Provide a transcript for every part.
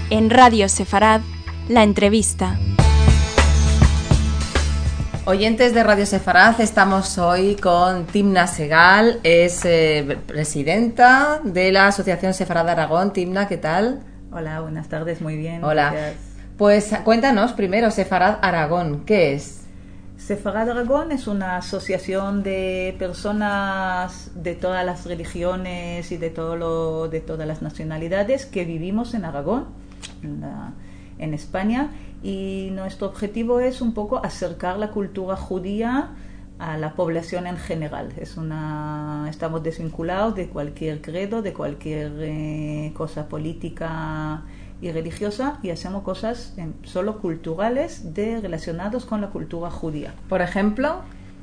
En Radio Sefarad, la entrevista. Oyentes de Radio Sefarad, estamos hoy con Timna Segal, es presidenta de la Asociación Sefarad de Aragón. Timna, ¿qué tal? Hola, buenas tardes, muy bien. Hola. Gracias. Pues cuéntanos primero, Sefarad Aragón, ¿qué es? Sefarad Aragón es una asociación de personas de todas las religiones y de todas las nacionalidades que vivimos en Aragón, en España, y nuestro objetivo es un poco acercar la cultura judía a la población en general. Estamos desvinculados de cualquier credo, de cualquier cosa política y religiosa, y hacemos cosas solo culturales relacionadas con la cultura judía. Por ejemplo,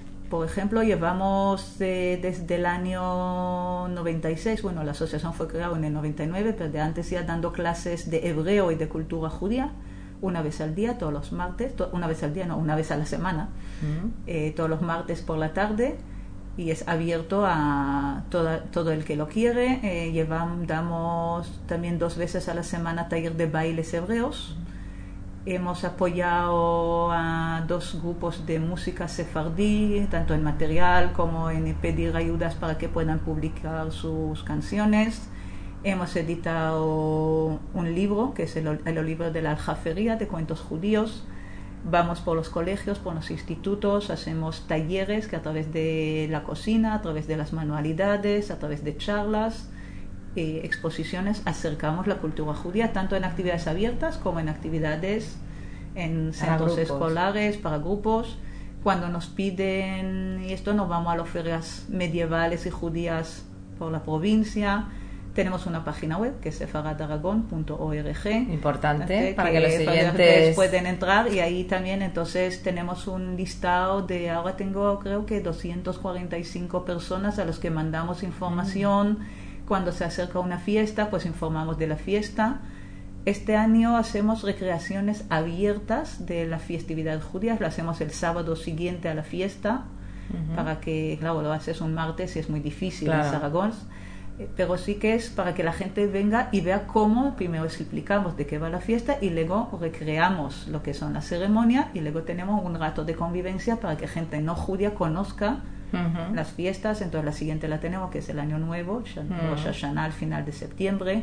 llevamos desde el año 96, bueno, la asociación fue creada en el 99, pero de antes ya dando clases de hebreo y de cultura judía, una vez al día, todos los martes, una vez a la semana, todos los martes por la tarde, y es abierto a todo el que lo quiere. Damos también 2 veces a la semana taller de bailes hebreos. Hemos apoyado a 2 grupos de música sefardí, tanto en material como en pedir ayudas para que puedan publicar sus canciones. Hemos editado un libro, que es el libro de la Aljafería, de cuentos judíos. Vamos por los colegios, por los institutos, hacemos talleres que a través de la cocina, a través de las manualidades, a través de charlas, exposiciones, acercamos la cultura judía, tanto en actividades abiertas como en actividades en centros escolares, para grupos. Cuando nos piden esto, nos vamos a las ferias medievales y judías por la provincia. Tenemos una página web que es sefaradaragon.org. Importante, para que los siguientes pueden entrar, y ahí también entonces tenemos un listado de, ahora tengo creo que 245 personas a los que mandamos información. Cuando se acerca una fiesta, pues informamos de la fiesta. Este año hacemos recreaciones abiertas de la festividad judía, lo hacemos el sábado siguiente a la fiesta, para que, claro, lo haces un martes y es muy difícil en Zaragoza. Pero sí que es para que la gente venga y vea cómo primero explicamos de qué va la fiesta y luego recreamos lo que son las ceremonias, y luego tenemos un rato de convivencia para que gente no judía conozca las fiestas. Entonces la siguiente la tenemos, que es el Año Nuevo, Rosh Hashanah, al final de septiembre.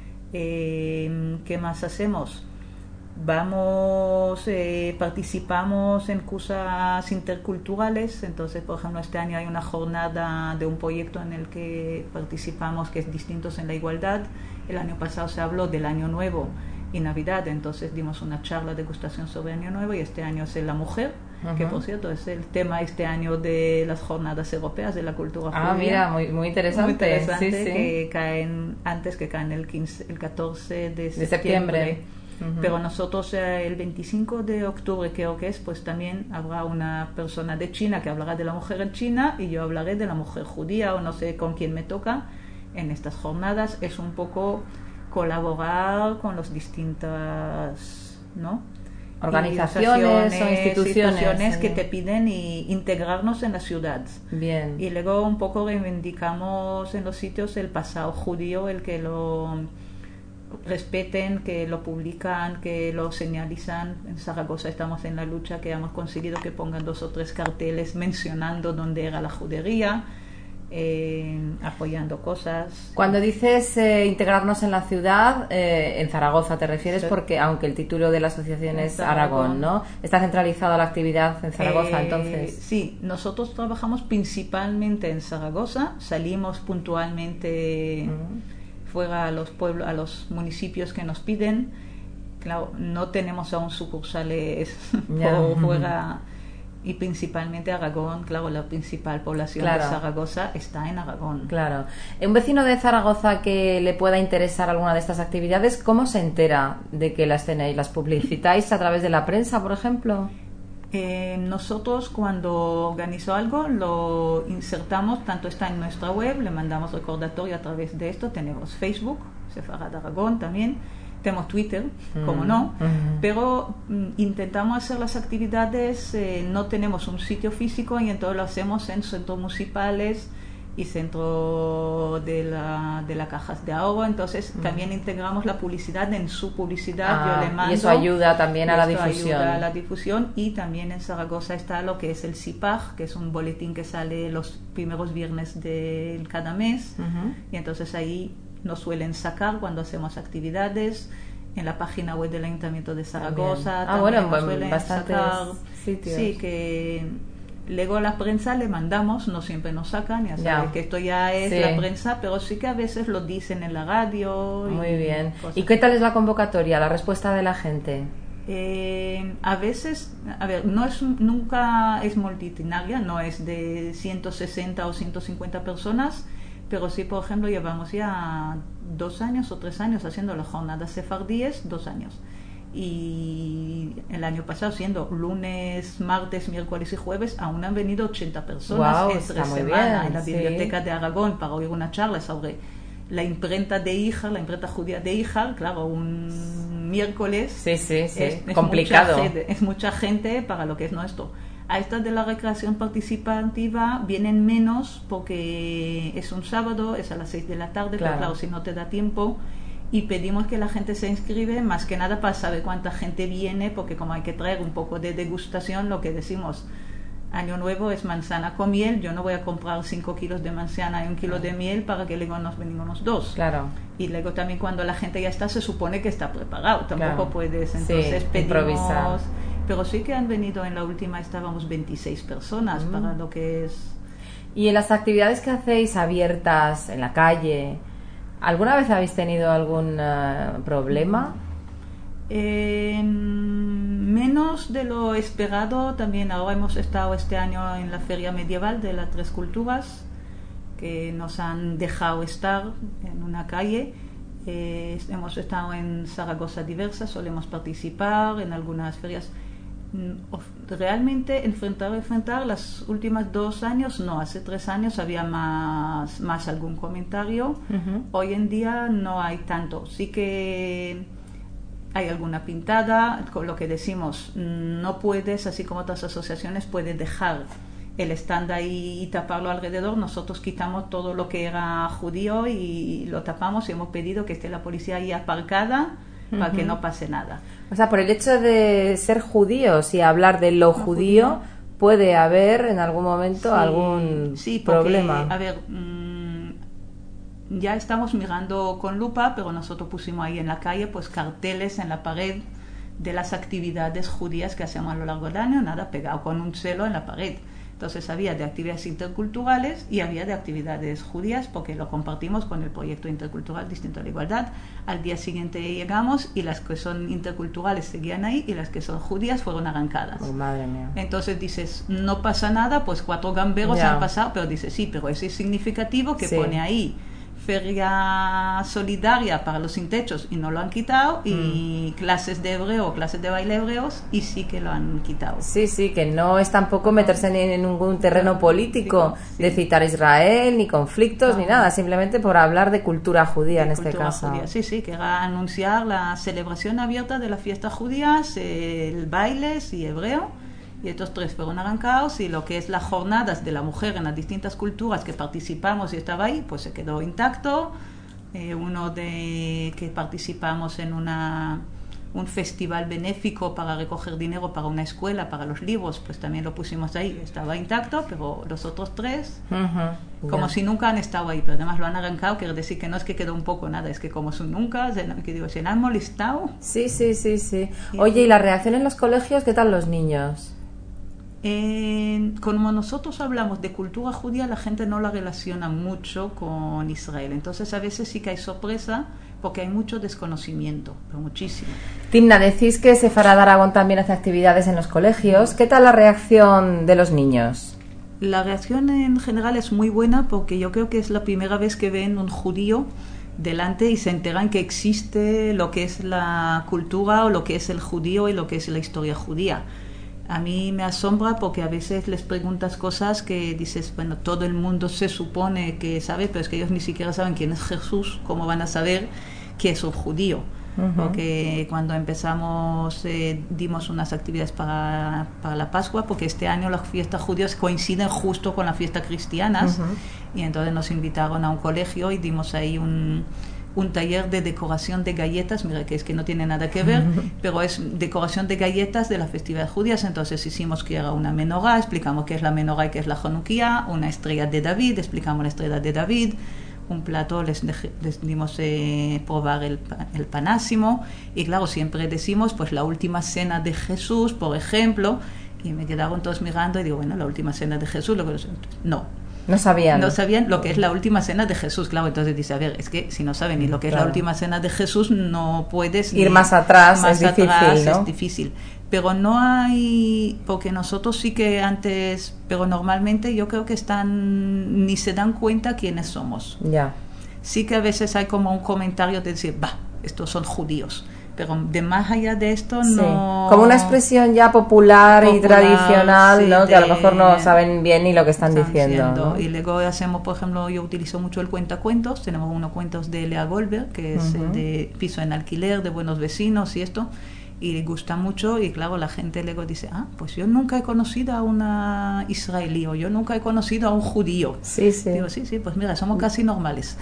¿Qué más hacemos? Participamos en cosas interculturales. Entonces, por ejemplo, este año hay una jornada de un proyecto en el que participamos, que es Distintos en la Igualdad. El año pasado se habló del Año Nuevo y Navidad, entonces dimos una charla de degustación sobre Año Nuevo, y este año es la mujer, que por cierto es el tema este año de las jornadas europeas de la cultura judía. Mira, muy interesante. Muy interesante, sí. que caen el 14 de septiembre. Pero nosotros el 25 de octubre creo que es, pues también habrá una persona de China que hablará de la mujer en China, y yo hablaré de la mujer judía, o no sé con quién me toca en estas jornadas. Es un poco colaborar con las distintas, ¿no?, organizaciones o instituciones que te piden integrarnos en la ciudad. Bien. Y luego un poco reivindicamos en los sitios el pasado judío, el que lo respeten, que lo publican, que lo señalizan. En Zaragoza estamos en la lucha, que hemos conseguido que pongan 2 o 3 carteles mencionando dónde era la judería, apoyando cosas. Cuando dices integrarnos en la ciudad, en Zaragoza te refieres, sí, porque aunque el título de la asociación es Aragón, ¿no? ¿Está centralizada la actividad en Zaragoza entonces? Sí, nosotros trabajamos principalmente en Zaragoza, salimos puntualmente fuera a los pueblos, a los municipios que nos piden. Claro, no tenemos aún sucursales por fuera, y principalmente Aragón, claro, la principal población de Zaragoza está en Aragón. Claro. Un vecino de Zaragoza que le pueda interesar alguna de estas actividades, ¿cómo se entera de que las tenéis? ¿Las publicitáis a través de la prensa, por ejemplo? Nosotros, cuando organizo algo, lo insertamos, tanto está en nuestra web, le mandamos recordatorio a través de esto. Tenemos Facebook, Sefarad Aragón también, tenemos Twitter, como no, pero intentamos hacer las actividades, no tenemos un sitio físico, y entonces lo hacemos en centros municipales, y centro de la cajas de ahorro. Entonces también integramos la publicidad en su publicidad. Yo le mando, y eso ayuda también a la difusión. Ayuda a la difusión. Y también en Zaragoza está lo que es el CIPAG, que es un boletín que sale los primeros viernes de cada mes. Y entonces ahí nos suelen sacar cuando hacemos actividades. En la página web del Ayuntamiento de Zaragoza también nos suelen bastantes sacar sitios. Sí, que luego a la prensa le mandamos, no siempre nos sacan, ya sabes que esto ya es la prensa, pero sí que a veces lo dicen en la radio. Muy bien. ¿Y qué tal es la convocatoria, la respuesta de la gente? A veces, nunca es multitudinaria, no es de 160 o 150 personas, pero sí, por ejemplo, llevamos ya 2 años o 3 años haciendo las jornadas sefardíes, 2 años. Y el año pasado, siendo lunes, martes, miércoles y jueves, aún han venido 80 personas entre semana en la Biblioteca de Aragón para oír una charla sobre la imprenta de Ijar, la imprenta judía de Ijar. Claro, un miércoles es complicado. Es mucha gente para lo que es nuestro. A estas de la recreación participativa vienen menos porque es un sábado, es a las 6 de la tarde, pero claro, si no te da tiempo. Y pedimos que la gente se inscribe más que nada para saber cuánta gente viene, porque como hay que traer un poco de degustación, lo que decimos, Año Nuevo es manzana con miel, yo no voy a comprar 5 kilos de manzana y 1 kilo de miel para que luego nos venimos 2. Claro. Y luego también cuando la gente ya está, se supone que está preparado, tampoco puedes, entonces pedimos... Improvisar. Pero sí que han venido, en la última estábamos 26 personas para lo que es... Y en las actividades que hacéis abiertas en la calle, ¿alguna vez habéis tenido algún problema? Menos de lo esperado. También ahora hemos estado este año en la Feria Medieval de las Tres Culturas, que nos han dejado estar en una calle. Hemos estado en Zaragoza diversas, solemos participar en algunas ferias. Realmente enfrentar las últimas 2 años no, hace 3 años había más algún comentario. Hoy en día no hay tanto, sí que hay alguna pintada, con lo que decimos, no puedes, así como otras asociaciones, puedes dejar el stand ahí y taparlo alrededor. Nosotros quitamos todo lo que era judío y lo tapamos, y hemos pedido que esté la policía ahí aparcada para que no pase nada. O sea, por el hecho de ser judíos y hablar de lo judío, puede haber en algún momento algún problema. A ver, ya estamos mirando con lupa, pero nosotros pusimos ahí en la calle pues carteles en la pared de las actividades judías que hacemos a lo largo del año, nada, pegado con un celo en la pared. Entonces había de actividades interculturales y había de actividades judías, porque lo compartimos con el proyecto intercultural Distinto a la Igualdad. Al día siguiente llegamos y las que son interculturales seguían ahí y las que son judías fueron arrancadas. Oh, madre mía. Entonces dices, no pasa nada, pues 4 gamberos han pasado, pero dices, sí, pero eso es significativo que pone ahí feria solidaria para los sin techos y no lo han quitado, y clases de hebreo, clases de baile hebreos, y sí que lo han quitado. Sí, que no es tampoco meterse en ningún terreno político de citar a Israel, ni conflictos, ni nada, simplemente por hablar de cultura judía en este caso. Judía. Sí, que era anunciar la celebración abierta de las fiestas judías, el baile y hebreo. Y estos 3 fueron arrancados, y lo que es las jornadas de la mujer en las distintas culturas que participamos y estaba ahí, pues se quedó intacto. Uno de que participamos en un festival benéfico para recoger dinero para una escuela, para los libros, pues también lo pusimos ahí, estaba intacto, pero los otros 3, como si nunca han estado ahí, pero además lo han arrancado, quiere decir que no es que quedó un poco nada, es que como son nunca, que digo, se han molestado. Sí. Oye, ¿y la reacción en los colegios? ¿Qué tal los niños? Como nosotros hablamos de cultura judía, la gente no la relaciona mucho con Israel. Entonces a veces sí que hay sorpresa, porque hay mucho desconocimiento, pero muchísimo. Timna, decís que Sefarad Aragón también hace actividades en los colegios. ¿Qué tal la reacción de los niños? La reacción en general es muy buena, porque yo creo que es la primera vez que ven un judío delante y se enteran que existe lo que es la cultura, o lo que es el judío y lo que es la historia judía. A mí me asombra, porque a veces les preguntas cosas que dices, bueno, todo el mundo se supone que sabe, pero es que ellos ni siquiera saben quién es Jesús, cómo van a saber que es un judío. porque cuando empezamos dimos unas actividades para la Pascua, porque este año las fiestas judías coinciden justo con las fiestas cristianas, y entonces nos invitaron a un colegio y dimos ahí un taller de decoración de galletas. Mira, que es que no tiene nada que ver, pero es decoración de galletas de las festividades judías. Entonces hicimos que era una menorá, explicamos qué es la menorá y qué es la Hanukkah, una estrella de David, explicamos la estrella de David, un plato, les dimos probar el panásimo, y claro, siempre decimos pues la última cena de Jesús, por ejemplo, y me quedaron todos mirando y digo, bueno, la última cena de Jesús, No sabían lo que es la última cena de Jesús. Claro, entonces dice, a ver, es que si no saben ni lo que es la última cena de Jesús, no puedes ir más atrás, es difícil, ¿no? Es difícil. Pero no hay, porque nosotros sí que antes, pero normalmente yo creo que ni se dan cuenta quiénes somos. Ya. Sí que a veces hay como un comentario de decir, estos son judíos. Pero de más allá de esto, no... Como una expresión ya popular y tradicional, ¿no? Que a lo mejor no saben bien ni lo que están diciendo, ¿no? Y luego hacemos, por ejemplo, yo utilizo mucho el cuentacuentos. Tenemos unos cuentos de Lea Goldberg, que es de piso en alquiler, de buenos vecinos y esto. Y le gusta mucho, y claro, la gente luego dice, pues yo nunca he conocido a una israelí, o yo nunca he conocido a un judío. Sí. Digo, sí, pues mira, somos casi normales.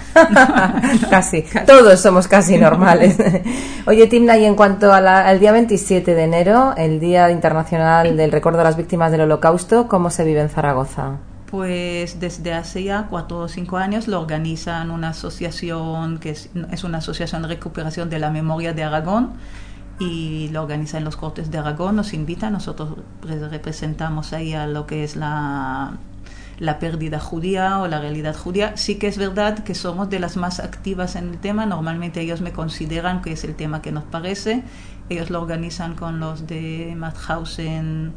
casi, todos somos casi normales. Oye, Timna, y en cuanto al día 27 de enero, el Día Internacional del Recuerdo de las Víctimas del Holocausto, ¿cómo se vive en Zaragoza? Pues desde hace ya 4 o 5 años lo organizan una asociación, que es una asociación de recuperación de la memoria de Aragón, y lo organizan los Cortes de Aragón, nos invitan, nosotros representamos ahí a lo que es la pérdida judía o la realidad judía. Sí que es verdad que somos de las más activas en el tema, normalmente ellos me consideran que es el tema que nos parece, ellos lo organizan con los de Mauthausen,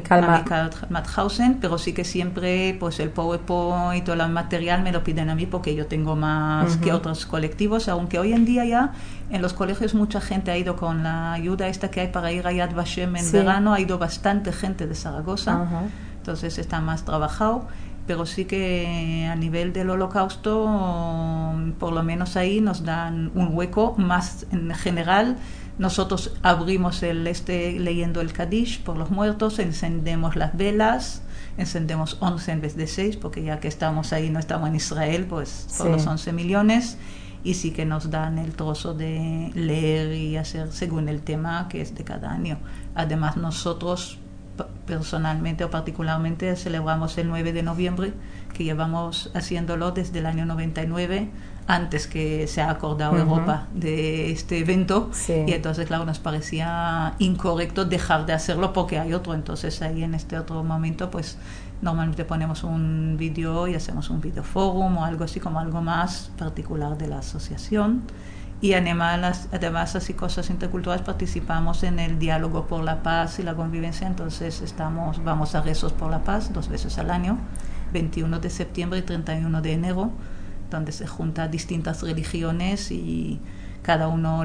pero sí que siempre pues el PowerPoint o el material me lo piden a mí, porque yo tengo más que otros colectivos, aunque hoy en día ya en los colegios mucha gente ha ido con la ayuda esta que hay para ir a Yad Vashem en verano, ha ido bastante gente de Zaragoza, entonces está más trabajado. Pero sí que a nivel del Holocausto, por lo menos ahí nos dan un hueco más en general. Nosotros abrimos leyendo el Kadish por los muertos, encendemos las velas, encendemos 11 en vez de 6, porque ya que estamos ahí, no estamos en Israel, pues por los 11 millones, y sí que nos dan el trozo de leer y hacer según el tema que es de cada año. Además, nosotros personalmente o particularmente celebramos el 9 de noviembre, que llevamos haciéndolo desde el año 99, antes que se ha acordado Europa de este evento, y entonces claro, nos parecía incorrecto dejar de hacerlo porque hay otro. Entonces ahí en este otro momento pues normalmente ponemos un vídeo y hacemos un videoforum o algo así, como algo más particular de la asociación. Y además así cosas interculturales, participamos en el diálogo por la paz y la convivencia. Entonces vamos a rezos por la paz 2 veces al año, 21 de septiembre y 31 de enero, donde se juntan distintas religiones y cada uno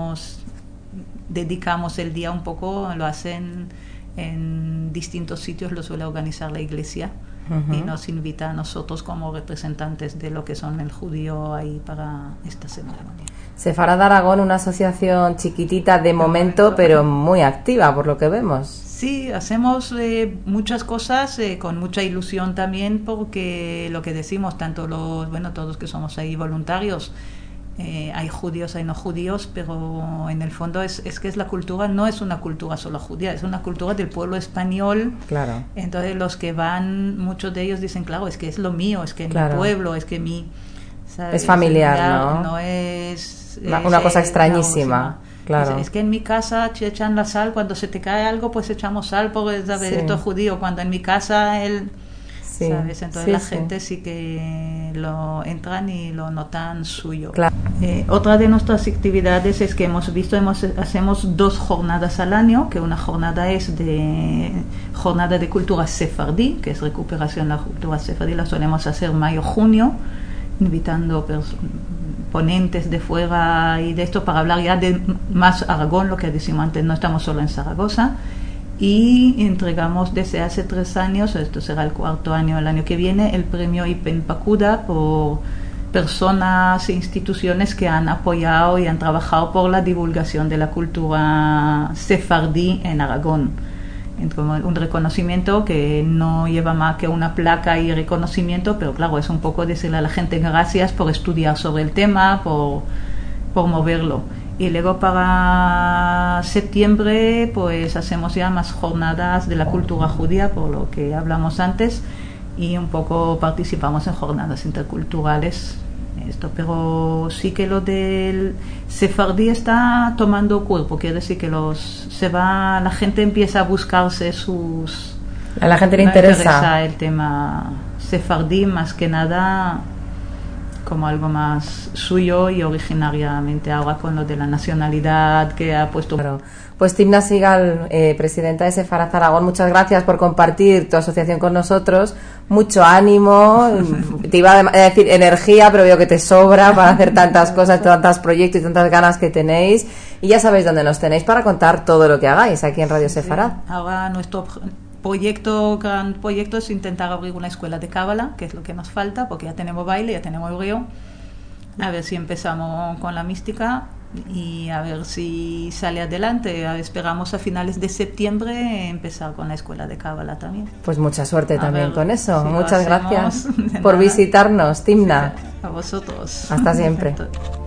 dedicamos el día un poco, lo hacen en distintos sitios, lo suele organizar la iglesia, y nos invita a nosotros como representantes de lo que son el judío ahí para esta ceremonia. Sefarad Aragón, una asociación chiquitita de momento, pero muy activa por lo que vemos. Sí, hacemos muchas cosas con mucha ilusión también, porque lo que decimos, tanto todos que somos ahí voluntarios, hay judíos, hay no judíos, pero en el fondo es que la cultura no es una cultura solo judía, es una cultura del pueblo español. Claro. Entonces los que van, muchos de ellos dicen, claro, es que es lo mío, es que mi pueblo, es que ¿sabes? Es familiar, ¿no? No es una cosa extrañísima. Claro. Es que en mi casa te echan la sal, cuando se te cae algo pues echamos sal, porque ¿sabes? Esto es judío, cuando en mi casa ¿sabes? Entonces la gente sí que lo entran y lo notan suyo. Claro. Otra de nuestras actividades es que hacemos 2 jornadas al año, que una jornada es jornada de cultura sefardí, que es recuperación de la cultura sefardí, la solemos hacer mayo-junio, invitando ponentes de fuera y de esto para hablar ya de más Aragón, lo que decimos antes, no estamos solo en Zaragoza. Y entregamos desde hace 3 años, esto será el 4º año el año que viene, el premio Ipen Pacuda por personas e instituciones que han apoyado y han trabajado por la divulgación de la cultura sefardí en Aragón. Como un reconocimiento que no lleva más que una placa y reconocimiento, pero claro, es un poco decirle a la gente gracias por estudiar sobre el tema, por moverlo. Y luego para septiembre pues hacemos ya más jornadas de la cultura judía, por lo que hablamos antes, y un poco participamos en jornadas interculturales. Pero sí que lo del sefardí está tomando cuerpo, quiere decir que la gente empieza a buscarse sus... A la gente le interesa el tema sefardí más que nada como algo más suyo y originariamente ahora con lo de la nacionalidad que ha puesto. Claro. Pues Timna Sigal, presidenta de Sefarad Aragón, muchas gracias por compartir tu asociación con nosotros. Mucho ánimo, te iba a decir energía, pero veo que te sobra para hacer tantas cosas, tantos proyectos y tantas ganas que tenéis. Y ya sabéis dónde nos tenéis para contar todo lo que hagáis aquí en Radio Sefarad. Ahora nuestro gran proyecto es intentar abrir una escuela de cábala, que es lo que nos falta, porque ya tenemos baile, ya tenemos hebreo. A ver si empezamos con la mística y a ver si sale adelante. Esperamos a finales de septiembre empezar con la escuela de cábala también. Pues mucha suerte también con eso. Si Muchas gracias por visitarnos, Timna. A vosotros. Hasta siempre.